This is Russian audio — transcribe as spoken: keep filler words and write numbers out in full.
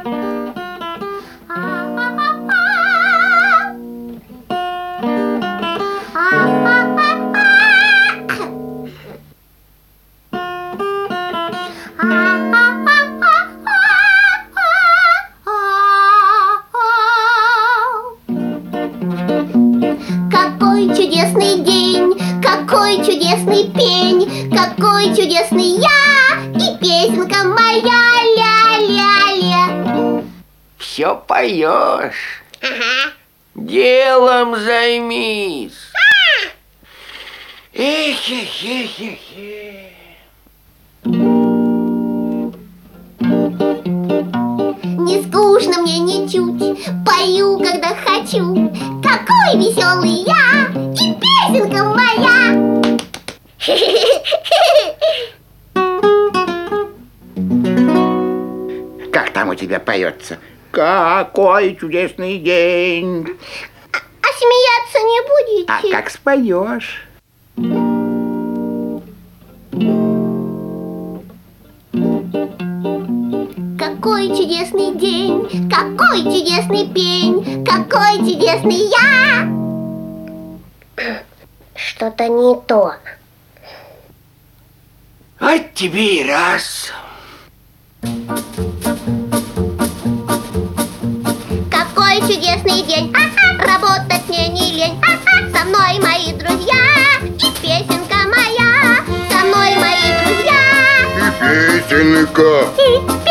Какой чудесный день, какой чудесный пень, какой чудесный я и песенка моя ля-ля-ля. Все поешь. Ага. Делом займись. Эх, эх, эх, эх, эх. Не скучно мне ничуть, пою, когда хочу. Какой веселый я и песенка моя. Как там у тебя поется? Какой чудесный день! А смеяться не будете? А как споешь? Какой чудесный день, какой чудесный пень, какой чудесный я. Что-то не то. Вот тебе и раз. Какой чудесный день, работать мне не лень. Со мной мои друзья и песенка моя. Со мной мои друзья И песенка. и